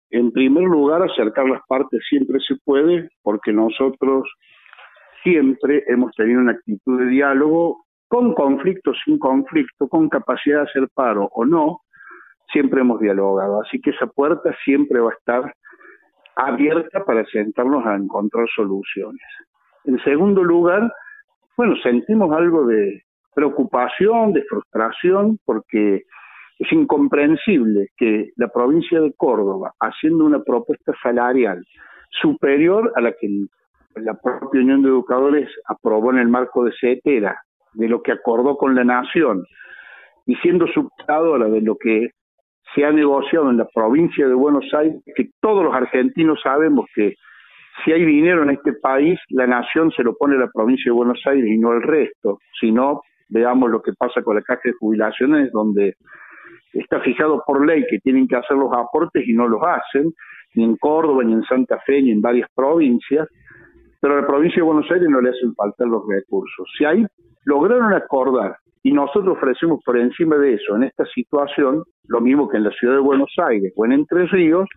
En primer lugar, acercar las partes siempre se puede, porque nosotros siempre hemos tenido una actitud de diálogo, con conflicto, sin conflicto, con capacidad de hacer paro o no, siempre hemos dialogado. Así que esa puerta siempre va a estar abierta para sentarnos a encontrar soluciones. En segundo lugar, bueno, sentimos algo de preocupación, de frustración, porque es incomprensible que la provincia de Córdoba, haciendo una propuesta salarial superior a la que la propia Unión de Educadores aprobó en el marco de CETERA, de lo que acordó con la Nación, y siendo superadora de lo que se ha negociado en la provincia de Buenos Aires, que todos los argentinos sabemos que si hay dinero en este país, la Nación se lo pone a la provincia de Buenos Aires y no el resto. Si no, veamos lo que pasa con la caja de jubilaciones, donde está fijado por ley que tienen que hacer los aportes y no los hacen, ni en Córdoba, ni en Santa Fe, ni en varias provincias, pero a la provincia de Buenos Aires no le hacen falta los recursos. Si ahí lograron acordar y nosotros ofrecemos por encima de eso en esta situación, lo mismo que en la ciudad de Buenos Aires o en Entre Ríos,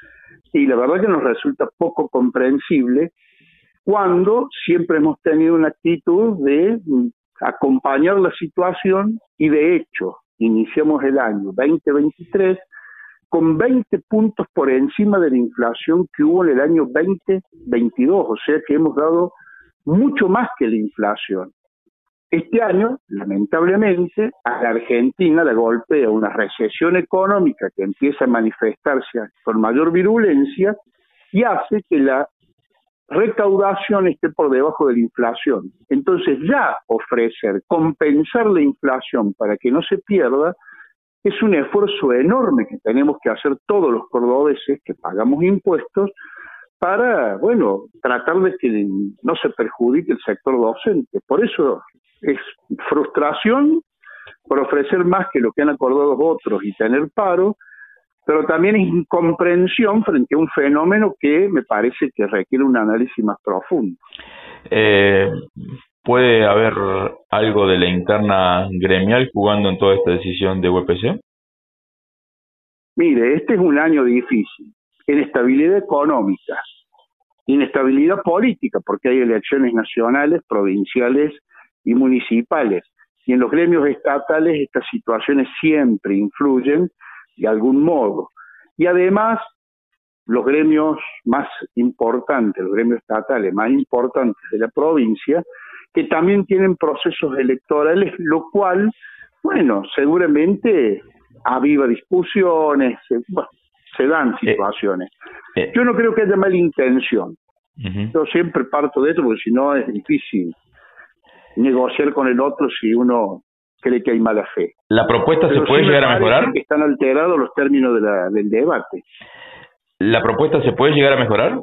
y la verdad que nos resulta poco comprensible cuando siempre hemos tenido una actitud de acompañar la situación y de hecho iniciamos el año 2023 con 20 puntos por encima de la inflación que hubo en el año 2022, o sea que hemos dado mucho más que la inflación. Este año, lamentablemente, a la Argentina la golpea una recesión económica que empieza a manifestarse con mayor virulencia y hace que la recaudación esté por debajo de la inflación. Entonces ya ofrecer, compensar la inflación para que no se pierda, es un esfuerzo enorme que tenemos que hacer todos los cordobeses que pagamos impuestos para, bueno, tratar de que no se perjudique el sector docente. Por eso es frustración por ofrecer más que lo que han acordado otros y tener paro, pero también es incomprensión frente a un fenómeno que me parece que requiere un análisis más profundo. ¿Puede haber algo de la interna gremial jugando en toda esta decisión de UPC? Mire, este es un año difícil, inestabilidad económica, inestabilidad política, porque hay elecciones nacionales, provinciales y municipales. Y en los gremios estatales estas situaciones siempre influyen de algún modo. Y además, los gremios más importantes, los gremios estatales más importantes de la provincia, que también tienen procesos electorales, lo cual, bueno, seguramente aviva discusiones, se dan situaciones. Yo no creo que haya mala intención. Yo siempre parto de eso, porque si no es difícil negociar con el otro si uno cree que hay mala fe. ¿La propuesta se puede llegar a mejorar? Que están alterados los términos del debate. ¿La propuesta se puede llegar a mejorar?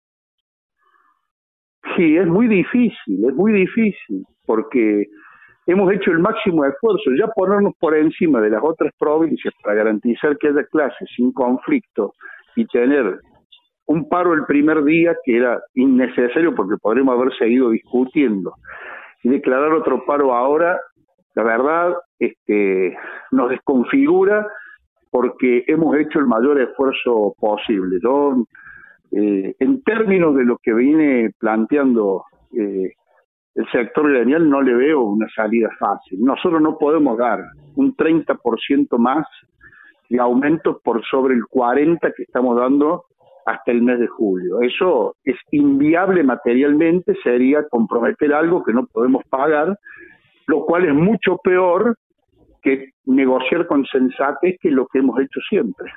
Sí, es muy difícil, porque hemos hecho el máximo esfuerzo. Ya ponernos por encima de las otras provincias para garantizar que haya clases sin conflicto y tener un paro el primer día que era innecesario porque podríamos haber seguido discutiendo, y declarar otro paro ahora, la verdad, nos desconfigura porque hemos hecho el mayor esfuerzo posible. Yo, en términos de lo que viene planteando el sector gremial, no le veo una salida fácil. Nosotros no podemos dar un 30% más de aumentos por sobre el 40% que estamos dando hasta el mes de julio. Eso es inviable materialmente, sería comprometer algo que no podemos pagar, lo cual es mucho peor que negociar con sensatez, que es lo que hemos hecho siempre.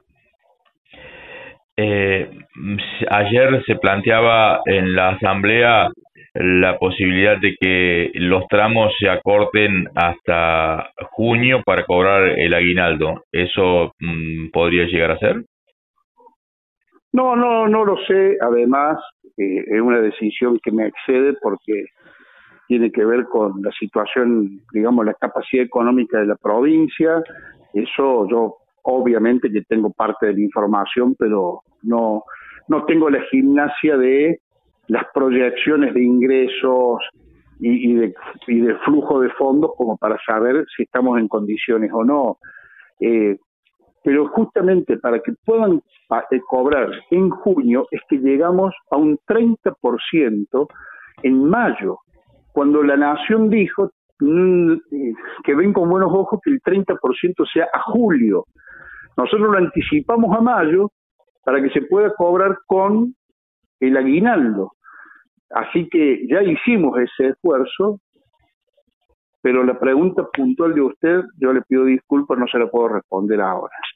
Ayer se planteaba en la asamblea la posibilidad de que los tramos se acorten hasta junio para cobrar el aguinaldo. ¿Eso podría llegar a ser? No lo sé. Además, es una decisión que me excede porque tiene que ver con la situación, digamos, la capacidad económica de la provincia. Eso yo obviamente que tengo parte de la información, pero no tengo la gimnasia de las proyecciones de ingresos y de flujo de fondos como para saber si estamos en condiciones o no. pero justamente para que puedan cobrar en junio es que llegamos a un 30% en mayo, cuando la Nación dijo que ven con buenos ojos que el 30% sea a julio. Nosotros lo anticipamos a mayo para que se pueda cobrar con el aguinaldo. Así que ya hicimos ese esfuerzo, pero la pregunta puntual de usted, yo le pido disculpas, no se la puedo responder ahora.